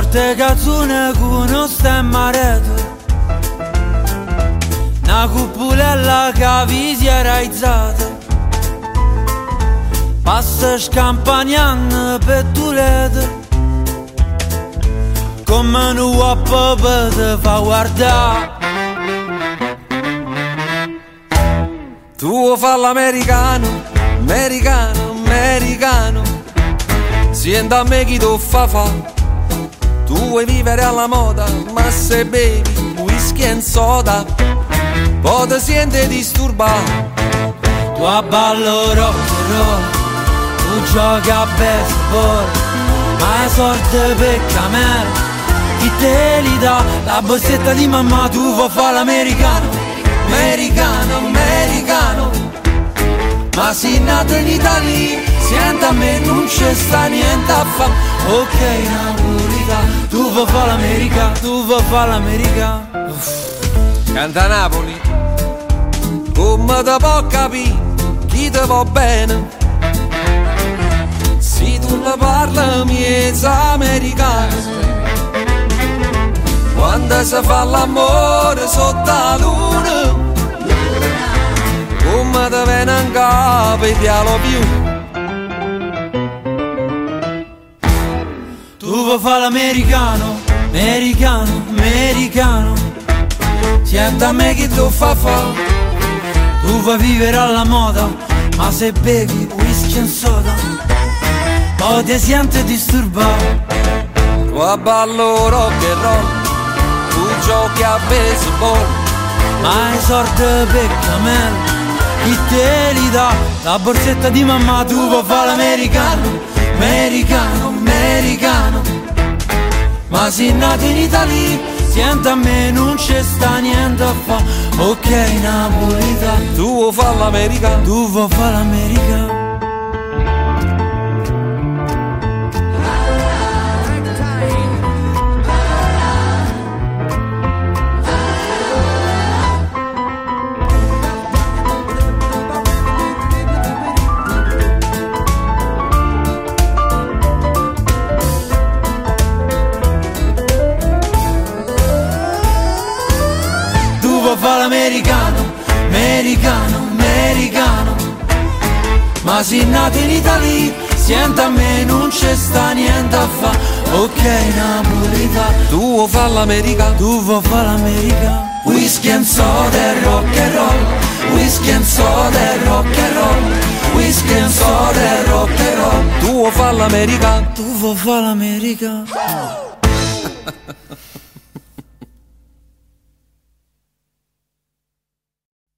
certe canzoni che non sta in marito, una cupolella che vi si è raizzata, passa scampagnando per Toledo, come un uopo te fa guardare. Tu vuoi fare l'americano, americano, americano, sienta a me chi tu fa. Tu vuoi vivere alla moda, ma se bevi whisky e soda, poi ti senti disturbato. Tu a ballo rock and roll, tu giochi a baseball, ma è sorte per camera, chi te li dà? La borsetta di mamma, tu vuoi fare l'americano, americano, americano, ma sei nato in Italia, senta a me non c'è sta niente a fa. Ok napolitano, tu vuoi fare l'americano, tu vuoi fare l'americano. Canta Napoli, come te può capire chi te va bene, se tu ne parli miezza americano, quando si fa l'amore sotto la luna, come te viene in capo il piano più. Tu vuoi fare l'americano, americano, americano, senta a me chi tu fa. Tu vuoi vivere alla moda, ma se bevi whisky e soda, poi ti senti disturbato. Tu a ballo rock and roll, tu giochi a baseball, ma è sorte per camera, chi te li dà? La borsetta di mamma, tu vuoi fare l'americano, americano, americano, ma sei nato in Italia, senta a me non c'è sta niente a fa. Ok napolitano, tu vuoi fare l'americano, tu vuoi fare l'americano. Fa l'americano, americano, americano, ma sei nato in Italia, senta a me non c'è sta niente a fa. Ok napolitano, tu vuoi fare l'americano, tu vuoi fare l'americano. Whisky and soda e rock and roll, whisky and soda e rock and roll, whisky and soda e rock and roll. Tu vuoi fare l'americano, tu vuoi fare l'americano.